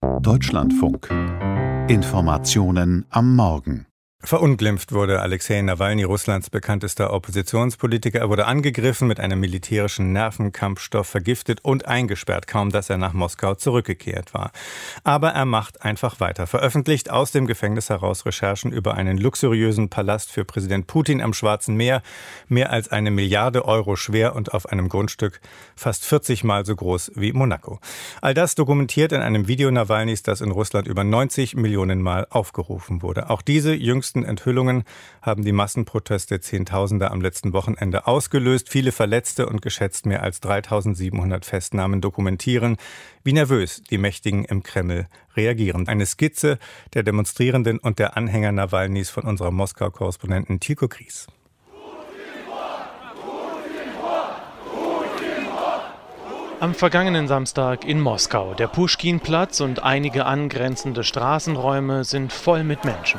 Deutschlandfunk. Informationen am Morgen. Verunglimpft wurde Alexei Nawalny, Russlands bekanntester Oppositionspolitiker. Er wurde angegriffen, mit einem militärischen Nervenkampfstoff vergiftet und eingesperrt, kaum dass er nach Moskau zurückgekehrt war. Aber er macht einfach weiter. Veröffentlicht aus dem Gefängnis heraus Recherchen über einen luxuriösen Palast für Präsident Putin am Schwarzen Meer, mehr als 1 Milliarde Euro schwer und auf einem Grundstück fast 40 Mal so groß wie Monaco. All das dokumentiert in einem Video Nawalnys, das in Russland über 90 Millionen Mal aufgerufen wurde. Auch diese jüngsten Enthüllungen haben die Massenproteste Zehntausender am letzten Wochenende ausgelöst. Viele Verletzte und geschätzt mehr als 3700 Festnahmen dokumentieren, wie nervös die Mächtigen im Kreml reagieren. Eine Skizze der Demonstrierenden und der Anhänger Nawalnys von unserem Moskau-Korrespondenten Tilko Gries. Am vergangenen Samstag in Moskau. Der Puschkin-Platz und einige angrenzende Straßenräume sind voll mit Menschen.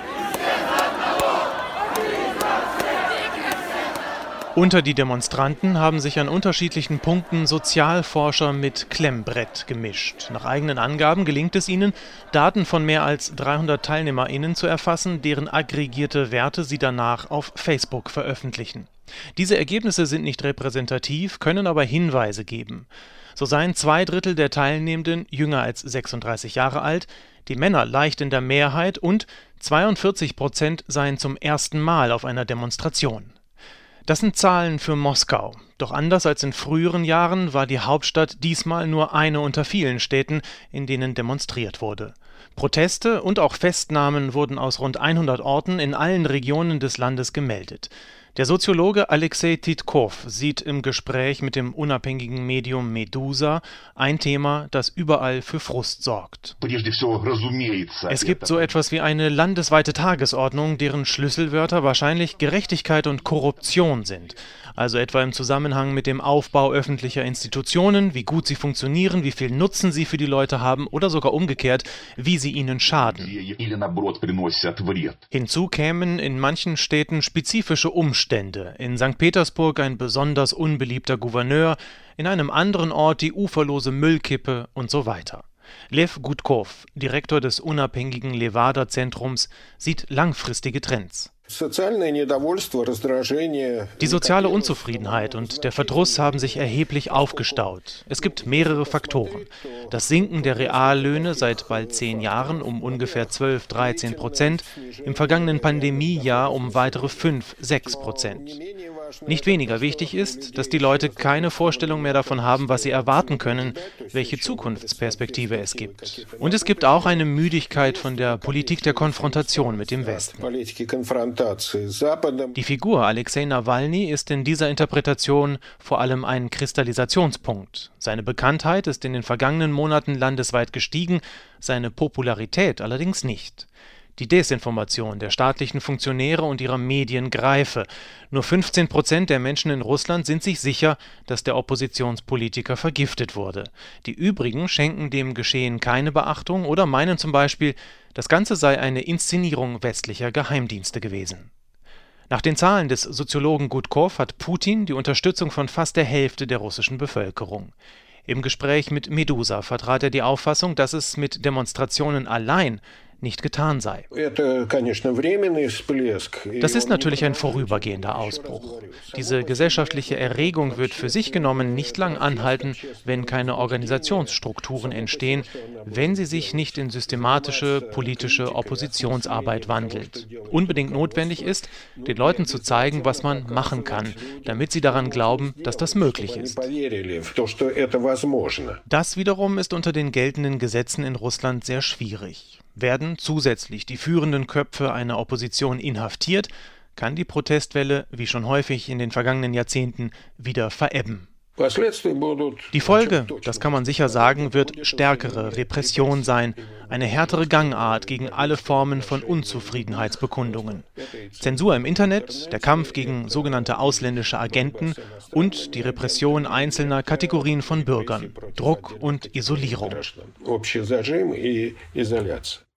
Unter die Demonstranten haben sich an unterschiedlichen Punkten Sozialforscher mit Klemmbrett gemischt. Nach eigenen Angaben gelingt es ihnen, Daten von mehr als 300 TeilnehmerInnen zu erfassen, deren aggregierte Werte sie danach auf Facebook veröffentlichen. Diese Ergebnisse sind nicht repräsentativ, können aber Hinweise geben. So seien 2/3 der Teilnehmenden jünger als 36 Jahre alt, die Männer leicht in der Mehrheit und 42% seien zum ersten Mal auf einer Demonstration. Das sind Zahlen für Moskau. Doch anders als in früheren Jahren war die Hauptstadt diesmal nur eine unter vielen Städten, in denen demonstriert wurde. Proteste und auch Festnahmen wurden aus rund 100 Orten in allen Regionen des Landes gemeldet. Der Soziologe Alexei Titkov sieht im Gespräch mit dem unabhängigen Medium Medusa ein Thema, das überall für Frust sorgt. Es gibt so etwas wie eine landesweite Tagesordnung, deren Schlüsselwörter wahrscheinlich Gerechtigkeit und Korruption sind. Also etwa im Zusammenhang mit dem Aufbau öffentlicher Institutionen, wie gut sie funktionieren, wie viel Nutzen sie für die Leute haben oder sogar umgekehrt, wie sie ihnen schaden. Hinzu kämen in manchen Städten spezifische Umstände. In St. Petersburg ein besonders unbeliebter Gouverneur, in einem anderen Ort die uferlose Müllkippe und so weiter. Lev Gutkov, Direktor des unabhängigen Levada-Zentrums, sieht langfristige Trends. Die soziale Unzufriedenheit und der Verdruss haben sich erheblich aufgestaut. Es gibt mehrere Faktoren. Das Sinken der Reallöhne seit bald 10 Jahren um ungefähr 12-13%, im vergangenen Pandemiejahr um weitere 5-6%. Nicht weniger wichtig ist, dass die Leute keine Vorstellung mehr davon haben, was sie erwarten können, welche Zukunftsperspektive es gibt. Und es gibt auch eine Müdigkeit von der Politik der Konfrontation mit dem Westen. Die Figur Alexei Nawalny ist in dieser Interpretation vor allem ein Kristallisationspunkt. Seine Bekanntheit ist in den vergangenen Monaten landesweit gestiegen, seine Popularität allerdings nicht. Die Desinformation der staatlichen Funktionäre und ihrer Medien greife. Nur 15% der Menschen in Russland sind sich sicher, dass der Oppositionspolitiker vergiftet wurde. Die übrigen schenken dem Geschehen keine Beachtung oder meinen zum Beispiel, das Ganze sei eine Inszenierung westlicher Geheimdienste gewesen. Nach den Zahlen des Soziologen Gutkov hat Putin die Unterstützung von fast der Hälfte der russischen Bevölkerung. Im Gespräch mit Medusa vertrat er die Auffassung, dass es mit Demonstrationen allein nicht getan sei. Das ist natürlich ein vorübergehender Ausbruch. Diese gesellschaftliche Erregung wird für sich genommen nicht lang anhalten, wenn keine Organisationsstrukturen entstehen, wenn sie sich nicht in systematische politische Oppositionsarbeit wandelt. Unbedingt notwendig ist, den Leuten zu zeigen, was man machen kann, damit sie daran glauben, dass das möglich ist. Das wiederum ist unter den geltenden Gesetzen in Russland sehr schwierig. Werden zusätzlich die führenden Köpfe einer Opposition inhaftiert, kann die Protestwelle, wie schon häufig in den vergangenen Jahrzehnten, wieder verebben. Die Folge, das kann man sicher sagen, wird stärkere Repression sein, eine härtere Gangart gegen alle Formen von Unzufriedenheitsbekundungen. Zensur im Internet, der Kampf gegen sogenannte ausländische Agenten und die Repression einzelner Kategorien von Bürgern, Druck und Isolierung.